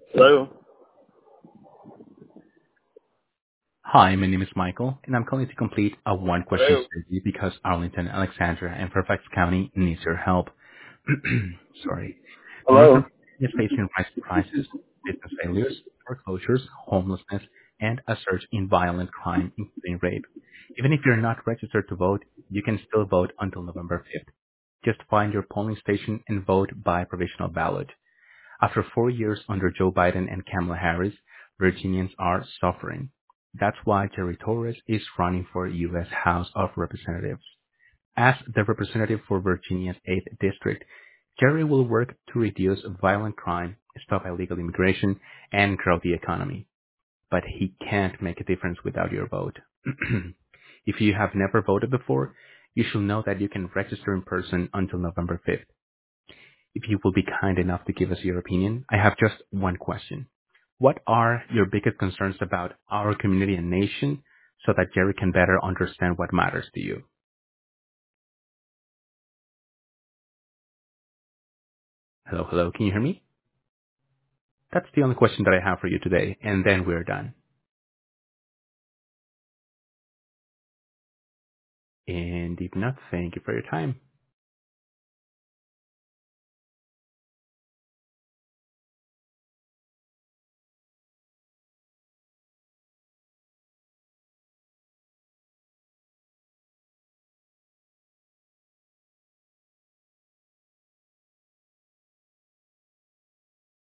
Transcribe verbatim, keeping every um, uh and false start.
Hello. Hi, my name is Michael, and I'm calling to complete a one-question Hello. study because Arlington, Alexandria, and Fairfax County needs your help. Sorry. Most of Hello. is facing rise prices, business failures, foreclosures, homelessness, and a surge in violent crime, including rape. Even if you're not registered to vote, you can still vote until November fifth. Just find your polling station and vote by provisional ballot. After four years under Joe Biden and Kamala Harris, Virginians are suffering. That's why Jerry Torres is running for U S House of Representatives. As the representative for Virginia's eighth District, Jerry will work to reduce violent crime, stop illegal immigration, and grow the economy. But he can't make a difference without your vote. If you have never voted before, you should know that you can register in person until November fifth. If you will be kind enough to give us your opinion, I have just one question. What are your biggest concerns about our community and nation so that Jerry can better understand what matters to you? Hello, hello, can you hear me? That's the only question that I have for you today, and then we're done. And if not, thank you for your time.